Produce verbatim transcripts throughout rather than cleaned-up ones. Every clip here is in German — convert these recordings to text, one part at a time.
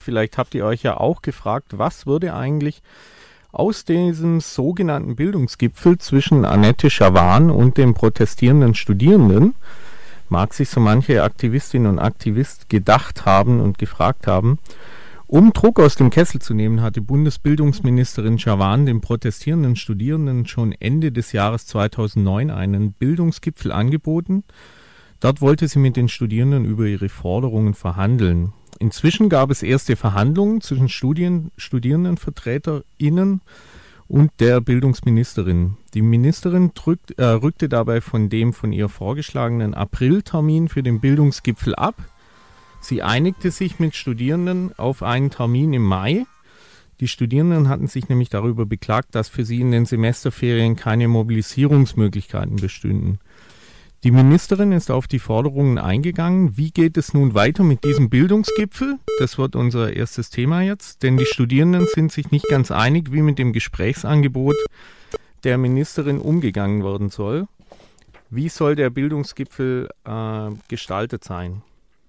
vielleicht habt ihr euch ja auch gefragt, was würde eigentlich aus diesem sogenannten Bildungsgipfel zwischen Annette Schavan und den protestierenden Studierenden, mag sich so manche Aktivistin und Aktivist gedacht haben und gefragt haben. Um Druck aus dem Kessel zu nehmen, hatte Bundesbildungsministerin Schavan den protestierenden Studierenden schon Ende des Jahres zweitausendneun einen Bildungsgipfel angeboten. Dort wollte sie mit den Studierenden über ihre Forderungen verhandeln. Inzwischen gab es erste Verhandlungen zwischen Studien, StudierendenvertreterInnen und der Bildungsministerin. Die Ministerin drückt, äh, rückte dabei von dem von ihr vorgeschlagenen Apriltermin für den Bildungsgipfel ab. Sie einigte sich mit Studierenden auf einen Termin im Mai. Die Studierenden hatten sich nämlich darüber beklagt, dass für sie in den Semesterferien keine Mobilisierungsmöglichkeiten bestünden. Die Ministerin ist auf die Forderungen eingegangen. Wie geht es nun weiter mit diesem Bildungsgipfel? Das wird unser erstes Thema jetzt, denn die Studierenden sind sich nicht ganz einig, wie mit dem Gesprächsangebot der Ministerin umgegangen werden soll. Wie soll der Bildungsgipfel äh, gestaltet sein?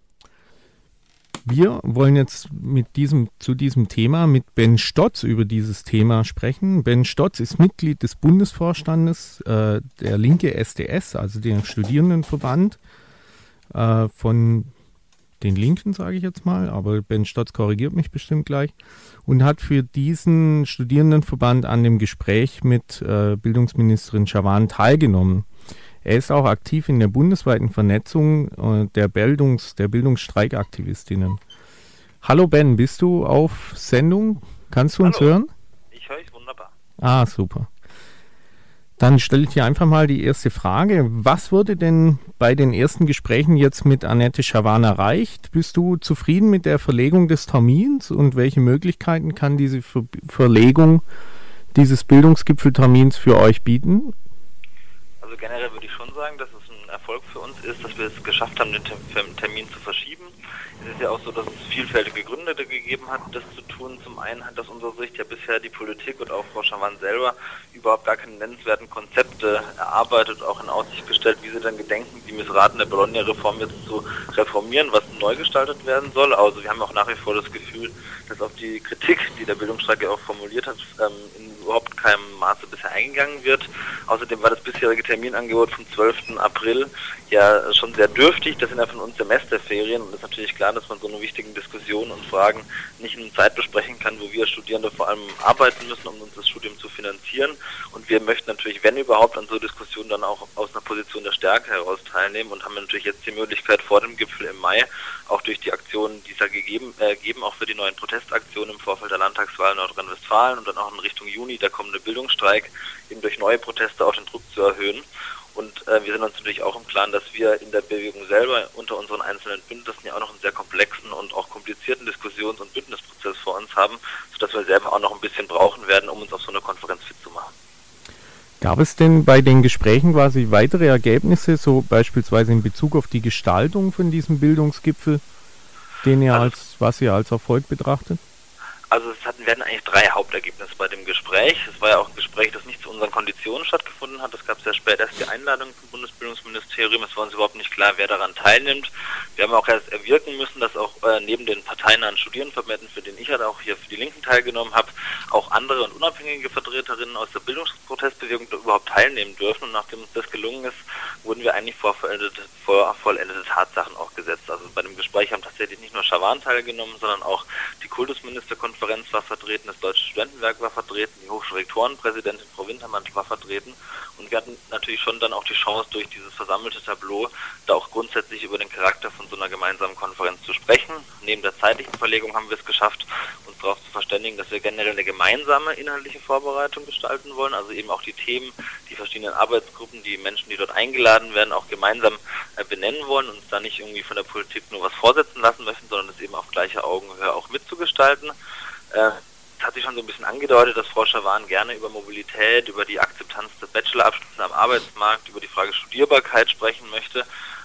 Wir wollen jetzt mit diesem, zu diesem Thema mit Ben Stotz über dieses Thema sprechen. Ben Stotz ist Mitglied des Bundesvorstandes äh, der Linke S D S, also dem Studierendenverband äh, von den Linken, sage ich jetzt mal, aber Ben Stotz korrigiert mich bestimmt gleich, und hat für diesen Studierendenverband an dem Gespräch mit äh, Bildungsministerin Schavan teilgenommen. Er ist auch aktiv in der bundesweiten Vernetzung äh, der, Bildungs-, der Bildungsstreikaktivistinnen. Hallo Ben, bist du auf Sendung? Kannst du uns Hallo. hören? Ich höre dich wunderbar. Ah, super. Dann stelle ich dir einfach mal die erste Frage. Was wurde denn bei den ersten Gesprächen jetzt mit Annette Schavan erreicht? Bist du zufrieden mit der Verlegung des Termins und welche Möglichkeiten kann diese Ver- Verlegung dieses Bildungsgipfeltermins für euch bieten? Also generell würde ich schon sagen, dass es ein Erfolg für uns ist, dass wir es geschafft haben, den Termin zu verschieben. Es ist ja auch so, dass es vielfältige Gründe gegeben hat, das zu tun. Zum einen hat aus unserer Sicht ja bisher die Politik und auch Frau Schavan selber überhaupt gar keine nennenswerten Konzepte erarbeitet, auch in Aussicht gestellt, wie sie dann gedenken, die missratene Bologna-Reform jetzt zu reformieren, was neu gestaltet werden soll. Also wir haben auch nach wie vor das Gefühl, dass auf die Kritik, die der Bildungsstreik ja auch formuliert hat, ähm, in überhaupt keinem Maße bisher eingegangen wird. Außerdem war das bisherige Terminangebot vom zwölften April ja schon sehr dürftig. Das sind ja von uns Semesterferien und es ist natürlich klar, dass man so eine wichtigen Diskussionen und Fragen nicht in einer Zeit besprechen kann, wo wir Studierende vor allem arbeiten müssen, um uns das Studium zu finanzieren. Und wir möchten natürlich, wenn überhaupt, an so Diskussionen dann auch aus einer Position der Stärke heraus teilnehmen und haben natürlich jetzt die Möglichkeit vor dem Gipfel im Mai, auch durch die Aktionen, die es ja gegeben, äh, geben, auch für die neuen Protestaktionen im Vorfeld der Landtagswahl in Nordrhein-Westfalen und dann auch in Richtung Juni der kommende Bildungsstreik, eben durch neue Proteste auch den Druck zu erhöhen. Und äh, wir sind uns natürlich auch im Klaren, dass wir in der Bewegung selber unter unseren einzelnen Bündnissen ja auch noch einen sehr komplexen und auch komplizierten Diskussions- und Bündnisprozess vor uns haben, sodass wir selber auch noch ein bisschen brauchen werden, um uns auf so eine Konferenz fit zu machen. Gab es denn bei den Gesprächen quasi weitere Ergebnisse, so beispielsweise in Bezug auf die Gestaltung von diesem Bildungsgipfel, den ihr also, als, was ihr als Erfolg betrachtet? Also es hatten, wir hatten eigentlich drei Hauptergebnisse bei dem Gespräch. Es war ja auch ein Gespräch, das nicht zu unseren Konditionen stattgefunden hat. Es gab sehr spät erst die Einladung zum Bundesbildungsministerium. Es war uns überhaupt nicht klar, wer daran teilnimmt. Wir haben auch erst erwirken müssen, dass auch äh, neben den parteinahen Studierendenverbänden, für den ich ja auch hier für die Linken teilgenommen habe, auch andere und unabhängige Vertreterinnen aus der Bildungsprotestbewegung überhaupt teilnehmen dürfen. Und nachdem uns das gelungen ist, wurden wir eigentlich vor vollendete, vor vollendete Tatsachen auch gesetzt. Also bei dem Gespräch haben tatsächlich nicht nur Schavan teilgenommen, sondern auch die Kultusministerkonferenz war vertreten, das Deutsche Studentenwerk war vertreten, die Hochschulrektorenpräsidentin Frau Wintermantel war vertreten und wir hatten natürlich schon dann auch die Chance, durch dieses versammelte Tableau da auch grundsätzlich über den Charakter von so einer gemeinsamen Konferenz zu sprechen. Neben der zeitlichen Verlegung haben wir es geschafft, uns darauf zu verständigen, dass wir generell eine gemeinsame inhaltliche Vorbereitung gestalten wollen, also eben auch die Themen, die verschiedenen Arbeitsgruppen, die Menschen, die dort eingeladen werden, auch gemeinsam äh, benennen wollen und uns da nicht irgendwie von der Politik nur was vorsetzen lassen möchten, sondern es eben auf gleicher Augenhöhe auch mitzugestalten. Es hat sich schon so ein bisschen angedeutet, dass Frau Schavan gerne über Mobilität, über die Akzeptanz des Bachelorabschlusses am Arbeitsmarkt, über die Frage Studierbarkeit sprechen möchte.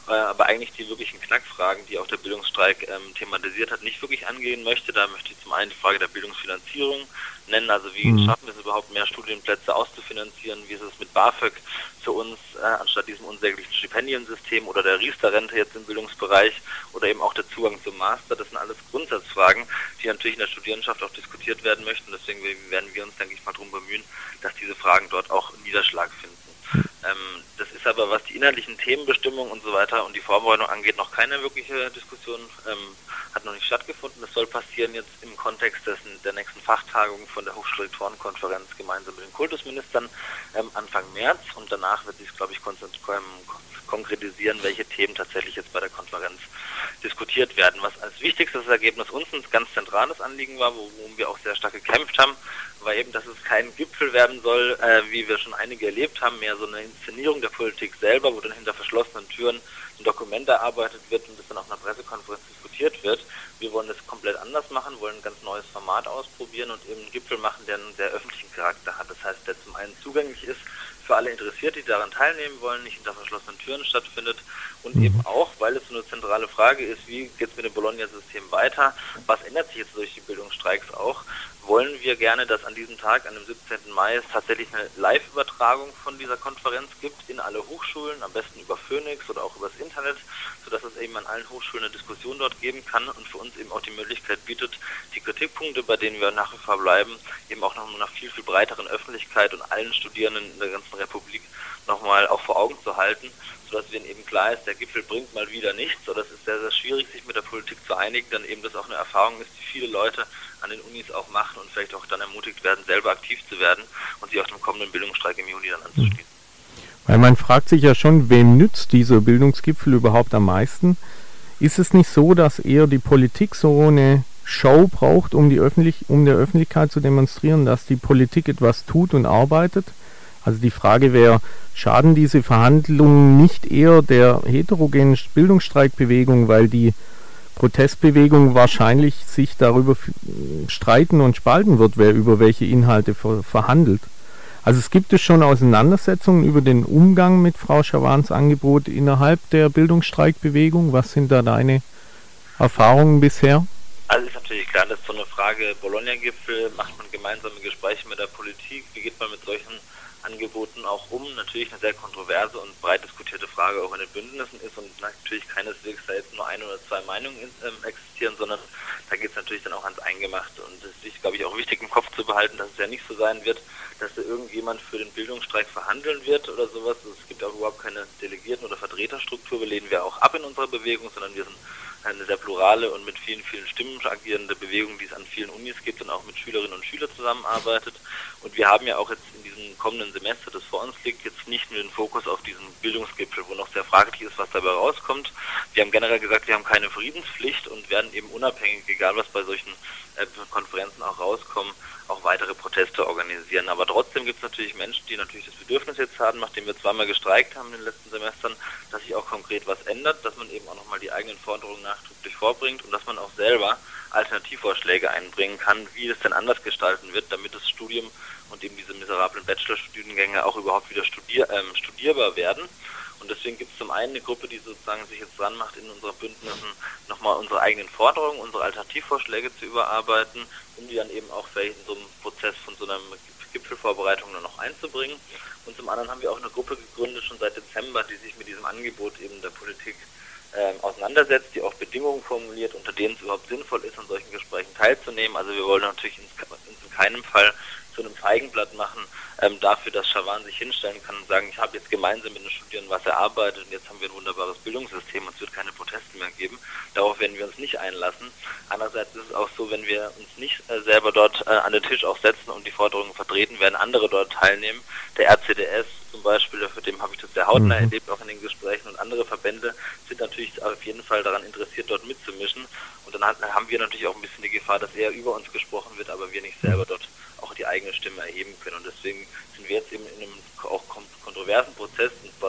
äh, aber eigentlich die wirklichen Knackfragen, die auch der Bildungsstreik ähm, thematisiert hat, nicht wirklich angehen möchte. Da möchte ich zum einen die Frage der Bildungsfinanzierung nennen, also wie mhm. schaffen wir es überhaupt, mehr Studienplätze auszufinanzieren, wie ist es mit BAföG für uns, äh, anstatt diesem unsäglichen Stipendiensystem oder der Riester-Rente jetzt im Bildungsbereich oder eben auch der Zugang zum Master. Das sind alles Grundsatzfragen, die natürlich in der Studierendenschaft auch diskutiert werden möchten. Deswegen werden wir uns, denke ich, mal darum bemühen, dass diese Fragen dort auch Niederschlag finden. Ähm, das ist aber, was die inhaltlichen Themenbestimmungen und so weiter und die Vorbereitung angeht, noch keine wirkliche Diskussion, ähm, hat noch nicht stattgefunden. Das soll passieren jetzt im Kontext des, der nächsten Fachtagung von der Hochschulrektorenkonferenz gemeinsam mit den Kultusministern ähm, Anfang März, und danach wird sich, glaube ich, konzentrieren, konkretisieren, welche Themen tatsächlich jetzt bei der Konferenz diskutiert werden. Was als wichtigstes Ergebnis uns ein ganz zentrales Anliegen war, worum wir auch sehr stark gekämpft haben, war eben, dass es kein Gipfel werden soll, äh, wie wir schon einige erlebt haben, mehr so eine Inszenierung der Politik selber, wo dann hinter verschlossenen Türen ein Dokument erarbeitet wird und das dann auf einer Pressekonferenz diskutiert wird. Wir wollen das komplett anders machen, wollen ein ganz neues Format ausprobieren und eben einen Gipfel machen, der einen sehr öffentlichen Charakter hat. Das heißt, der zum einen zugänglich ist für alle Interessierte, die daran teilnehmen wollen, nicht hinter verschlossenen Türen stattfindet, und mhm. eben auch, weil es so eine zentrale Frage ist, wie geht es mit dem Bologna-System weiter, was ändert sich jetzt durch die Bildungsstreiks auch, wollen wir gerne, dass an diesem Tag, an dem siebzehnten Mai, es tatsächlich eine Live-Übertragung von dieser Konferenz gibt in alle Hochschulen, am besten über Phoenix oder auch übers Internet, sodass es eben an allen Hochschulen eine Diskussion dort geben kann und für uns eben auch die Möglichkeit bietet, die Kritikpunkte, bei denen wir nach wie vor bleiben, eben auch noch einer viel, viel breiteren Öffentlichkeit und allen Studierenden in der ganzen Republik nochmal auch vor Augen zu halten, sodass denen eben klar ist, der Gipfel bringt mal wieder nichts, oder es ist sehr, sehr schwierig, sich mit der Politik zu einigen, dann eben das auch eine Erfahrung ist, die viele Leute an den Unis auch machen und vielleicht auch dann ermutigt werden, selber aktiv zu werden und sich auch dem kommenden Bildungsstreik im Juni dann anzuschließen. Weil man fragt sich ja schon, wem nützt dieser Bildungsgipfel überhaupt am meisten? Ist es nicht so, dass eher die Politik so eine Show braucht, um, die Öffentlich- um der Öffentlichkeit zu demonstrieren, dass die Politik etwas tut und arbeitet? Also die Frage wäre, schaden diese Verhandlungen nicht eher der heterogenen Bildungsstreikbewegung, weil die Protestbewegung wahrscheinlich sich darüber streiten und spalten wird, wer über welche Inhalte ver- verhandelt. Also es gibt es schon Auseinandersetzungen über den Umgang mit Frau Schawans Angebot innerhalb der Bildungsstreikbewegung. Was sind da deine Erfahrungen bisher? Also ist natürlich klar, das ist so eine Frage, Bologna-Gipfel, macht man gemeinsame Gespräche mit der Politik, wie geht man mit solchen Angeboten auch um? Natürlich eine sehr kontroverse und breit diskutierte Frage auch in den Bündnissen ist und natürlich keineswegs da jetzt nur eine oder zwei Meinungen äh, existieren, sondern da geht es natürlich dann auch ans Eingemachte, und es ist, glaube ich, auch wichtig im Kopf zu behalten, dass es ja nicht so sein wird, dass da irgendjemand für den Bildungsstreik verhandeln wird oder sowas. Es gibt auch überhaupt keine Delegierten- oder Vertreterstruktur, wir lehnen wir auch ab in unserer Bewegung, sondern wir sind eine sehr plurale und mit vielen, vielen Stimmen agierende Bewegung, die es an vielen Unis gibt und auch mit Schülerinnen und Schülern zusammenarbeitet. Und wir haben ja auch jetzt in diesem kommenden Semester, das vor uns liegt, jetzt nicht nur den Fokus auf diesen Bildungsgipfel, wo noch sehr fraglich ist, was dabei rauskommt. Wir haben generell gesagt, wir haben keine Friedenspflicht und werden eben unabhängig, egal was bei solchen äh, Konferenzen auch rauskommen, auch weitere Proteste organisieren. Aber trotzdem gibt es natürlich Menschen, die natürlich das Bedürfnis jetzt haben, nachdem wir zweimal gestreikt haben in den letzten Semestern, dass sich auch konkret was ändert, dass man eben auch nochmal die eigenen Forderungen nachdrücklich vorbringt und dass man auch selber Alternativvorschläge einbringen kann, wie es denn anders gestalten wird, damit das Studium und eben diese miserablen Bachelorstudiengänge auch überhaupt wieder studier, ähm, studierbar werden. Und deswegen gibt es zum einen eine Gruppe, die sozusagen sich jetzt dran macht, in unseren Bündnissen nochmal unsere eigenen Forderungen, unsere Alternativvorschläge zu überarbeiten, um die dann eben auch vielleicht in so einem Prozess von so einer Gipfelvorbereitung nur noch einzubringen. Und zum anderen haben wir auch eine Gruppe gegründet, schon seit Dezember, die sich mit diesem Angebot eben der Politik äh, auseinandersetzt, die auch Bedingungen formuliert, unter denen es überhaupt sinnvoll ist, an solchen Gesprächen teilzunehmen. Also wir wollen natürlich in, in keinem Fall zu einem Feigenblatt machen, ähm, dafür, dass Schawan sich hinstellen kann und sagen, ich habe jetzt gemeinsam mit den Studierenden was erarbeitet und jetzt haben wir ein wunderbares Bildungssystem und es wird keine Proteste mehr geben. Darauf werden wir uns nicht einlassen. Andererseits ist es auch so, wenn wir uns nicht äh, selber dort äh, an den Tisch auch setzen und die Forderungen vertreten, werden andere dort teilnehmen. Der R C D S zum Beispiel, für den habe ich das sehr hautnah Mhm. erlebt, auch in den Gesprächen, und andere Verbände sind natürlich auf jeden Fall daran interessiert, dort mitzumischen. Und dann hat, haben wir natürlich auch ein bisschen die Gefahr, dass eher über uns gesprochen wird, aber wir nicht selber dort auch die eigene Stimme erheben können. Und deswegen sind wir jetzt eben in einem auch kontroversen Prozess, darum zu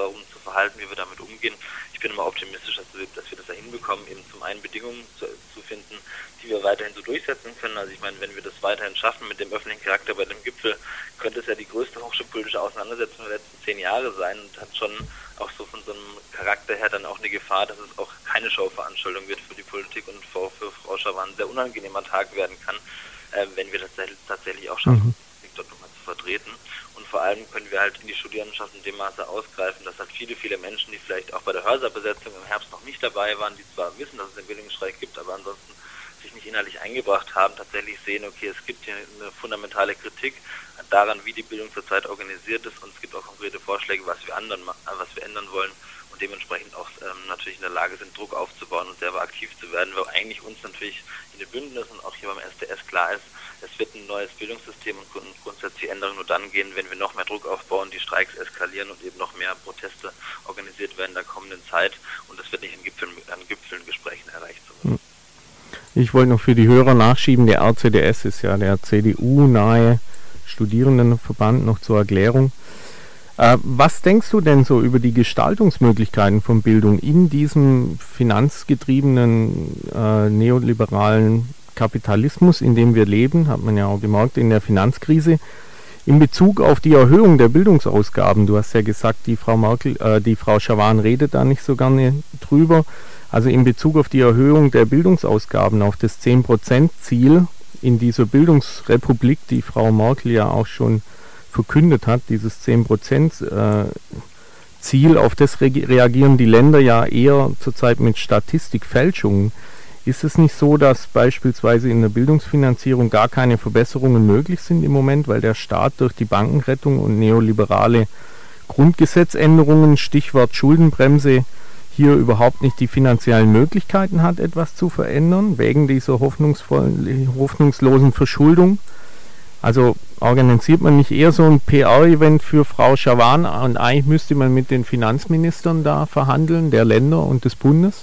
verhalten, wie wir damit umgehen. Ich bin immer optimistisch, dass wir, dass wir das da hinbekommen, eben zum einen Bedingungen zu, zu finden, die wir weiterhin so durchsetzen können. Also ich meine, wenn wir das weiterhin schaffen mit dem öffentlichen Charakter bei dem Gipfel, könnte es ja die größte hochschulpolitische Auseinandersetzung der letzten zehn Jahre sein und hat schon auch so von so einem Charakter her dann auch eine Gefahr, dass es auch keine Showveranstaltung wird für die Politik und für, für Frau Schawan ein sehr unangenehmer Tag werden kann, äh, wenn wir das tatsächlich auch schaffen, mhm. dort nochmal zu vertreten. Und vor allem können wir halt in die Studierendenschaft in dem Maße ausgreifen, dass halt viele, viele Menschen, die vielleicht auch bei der Hörsaal-Besetzung im Herbst noch nicht dabei waren, die zwar wissen, dass es den Bildungsstreik gibt, aber ansonsten sich nicht inhaltlich eingebracht haben, tatsächlich sehen, okay, es gibt hier eine fundamentale Kritik daran, wie die Bildung zurzeit organisiert ist, und es gibt auch konkrete Vorschläge, was wir, anderen, was wir ändern wollen, und dementsprechend auch ähm, natürlich in der Lage sind, Druck aufzubauen und selber aktiv zu werden, weil eigentlich uns natürlich in den Bündnissen und auch hier beim S D S klar ist, es wird ein neues Bildungssystem und grundsätzliche Änderungen nur dann gehen, wenn wir noch mehr Druck aufbauen, die Streiks eskalieren und eben noch mehr Proteste organisiert werden in der kommenden Zeit, und das wird nicht in Gipfeln, an Gipfeln, Gesprächen erreicht. So. Ich wollte noch für die Hörer nachschieben, der R C D S ist ja der C D U-nahe Studierendenverband, noch zur Erklärung. Äh, was denkst du denn so über die Gestaltungsmöglichkeiten von Bildung in diesem finanzgetriebenen, äh, neoliberalen Kapitalismus, in dem wir leben, hat man ja auch gemerkt in der Finanzkrise, in Bezug auf die Erhöhung der Bildungsausgaben? Du hast ja gesagt, die Frau Merkel, äh, die Frau Schawan redet da nicht so gerne drüber. Also in Bezug auf die Erhöhung der Bildungsausgaben auf das zehn Prozent Ziel in dieser Bildungsrepublik, die Frau Merkel ja auch schon verkündet hat, dieses zehn Prozent Ziel, auf das reagieren die Länder ja eher zurzeit mit Statistikfälschungen. Ist es nicht so, dass beispielsweise in der Bildungsfinanzierung gar keine Verbesserungen möglich sind im Moment, weil der Staat durch die Bankenrettung und neoliberale Grundgesetzänderungen, Stichwort Schuldenbremse, hier überhaupt nicht die finanziellen Möglichkeiten hat, etwas zu verändern, wegen dieser hoffnungsvollen, hoffnungslosen Verschuldung? Also organisiert man nicht eher so ein P R-Event für Frau Schawan, und eigentlich müsste man mit den Finanzministern da verhandeln, der Länder und des Bundes?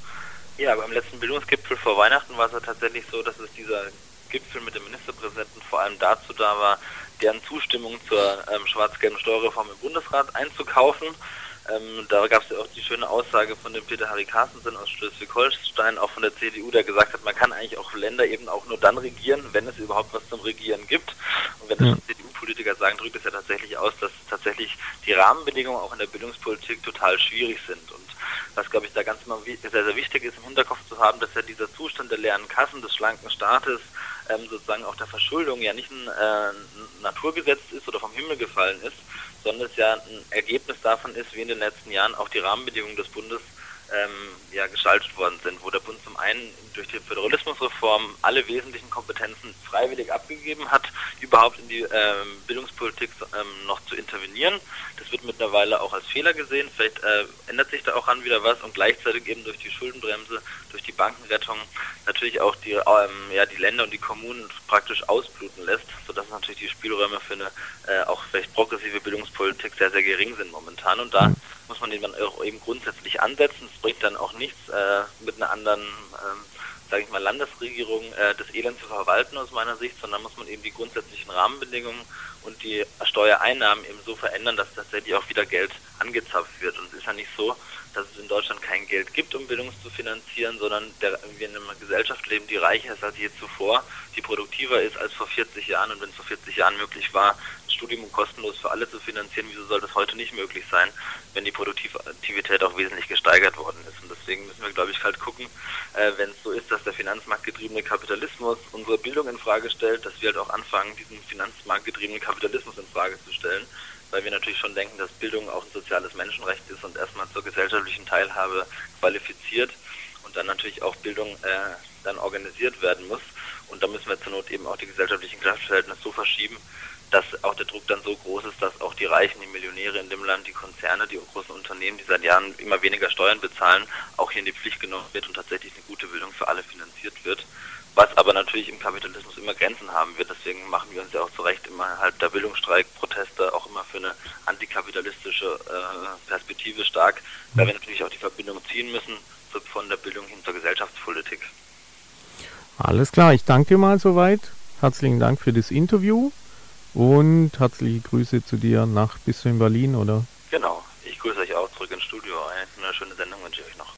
Ja, beim letzten Bildungsgipfel vor Weihnachten war es ja tatsächlich so, dass es dieser Gipfel mit dem Ministerpräsidenten vor allem dazu da war, deren Zustimmung zur ähm, schwarz-gelben Steuerreform im Bundesrat einzukaufen. Ähm, da gab es ja auch die schöne Aussage von dem Peter Harry Carstensen aus Schleswig-Holstein, auch von der C D U, der gesagt hat, man kann eigentlich auch Länder eben auch nur dann regieren, wenn es überhaupt was zum Regieren gibt. Und wenn das schon C D U-Politiker sagen, drückt es ja tatsächlich aus, dass tatsächlich die Rahmenbedingungen auch in der Bildungspolitik total schwierig sind. Und was, glaube ich, da ganz immer sehr, sehr wichtig ist, im Hinterkopf zu haben, dass ja dieser Zustand der leeren Kassen, des schlanken Staates, ähm, sozusagen auch der Verschuldung ja nicht ein äh, Naturgesetz ist oder vom Himmel gefallen ist, sondern es ja ein Ergebnis davon ist, wie in den letzten Jahren auch die Rahmenbedingungen des Bundes ähm, ja, gestaltet worden sind, wo der Bund zum einen durch die Föderalismusreform alle wesentlichen Kompetenzen freiwillig abgegeben hat, überhaupt in die ähm, Bildungspolitik ähm, noch zu intervenieren. Das wird mittlerweile auch als Fehler gesehen, vielleicht äh, ändert sich da auch an wieder was, und gleichzeitig eben durch die Schuldenbremse, durch die Bankenrettung natürlich auch die, ähm, ja, die Länder und die Kommunen praktisch ausbluten lässt, sodass natürlich die Spielräume für eine äh, auch vielleicht progressive Bildungspolitik sehr, sehr gering sind momentan, und da muss man den dann auch eben grundsätzlich ansetzen. Es bringt dann auch nichts, äh, mit einer anderen, ähm, sage ich mal, Landesregierung äh, das Elend zu verwalten aus meiner Sicht, sondern muss man eben die grundsätzlichen Rahmenbedingungen und die Steuereinnahmen eben so verändern, dass tatsächlich auch wieder Geld angezapft wird. Und es ist ja nicht so, dass es in Deutschland kein Geld gibt, um Bildung zu finanzieren, sondern der, wir in einer Gesellschaft leben, die reicher ist als je zuvor, die produktiver ist als vor vierzig Jahren. Und wenn es vor vierzig Jahren möglich war, ein Studium kostenlos für alle zu finanzieren, wieso soll das heute nicht möglich sein, wenn die Produktivität auch wesentlich gesteigert worden ist? Und deswegen müssen wir, glaube ich, halt gucken, äh, wenn es so ist, dass der finanzmarktgetriebene Kapitalismus unsere Bildung in Frage stellt, dass wir halt auch anfangen, diesen finanzmarktgetriebenen Kapitalismus in Frage zu stellen, weil wir natürlich schon denken, dass Bildung auch ein soziales Menschenrecht ist und erstmal zur gesellschaftlichen Teilhabe qualifiziert und dann natürlich auch Bildung äh, dann organisiert werden muss. Und da müssen wir zur Not eben auch die gesellschaftlichen Kraftverhältnisse so verschieben, dass auch der Druck dann so groß ist, dass auch die Reichen, die Millionäre in dem Land, die Konzerne, die großen Unternehmen, die seit Jahren immer weniger Steuern bezahlen, auch hier in die Pflicht genommen wird und tatsächlich eine gute Bildung für alle finanziert wird. Was aber natürlich im Kapitalismus immer Grenzen haben wird. Deswegen machen wir uns ja auch zu Recht immer halt der Bildungsstreik, Proteste auch immer für eine antikapitalistische äh, Perspektive stark, weil wir natürlich auch die Verbindung ziehen müssen zu, von der Bildung hin zur Gesellschaftspolitik. Alles klar, ich danke mal soweit. Herzlichen Dank für das Interview und herzliche Grüße zu dir nach bis in Berlin, oder? Genau, ich grüße euch auch zurück in Studio. Eine schöne Sendung wünsche ich euch noch.